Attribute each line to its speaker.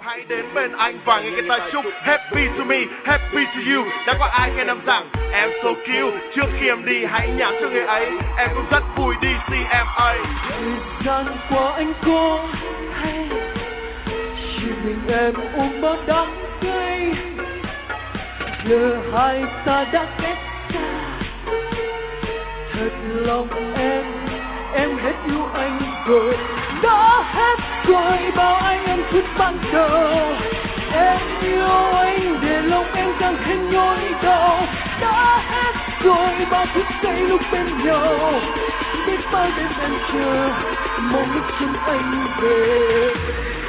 Speaker 1: hãy đến bên anh và nghe cái ta chúc happy to me, happy to you. Đã có ai nghe năm rằng em so cute, trước khi em đi hãy nhắn cho người ấy em cũng rất vui đi CMA.
Speaker 2: Thời gian qua anh có hay chỉ mình em ôm bao đắng cay, giờ hai ta đã cách xa. Thật lòng em hết yêu anh rồi, đã hết rồi bao anh em phút ban đầu. Em yêu anh để lòng em càng thêm nhói đau, đã hết rồi bao phút giây lúc bên nhau. Biết bao đêm em chờ mong lúc chân anh về.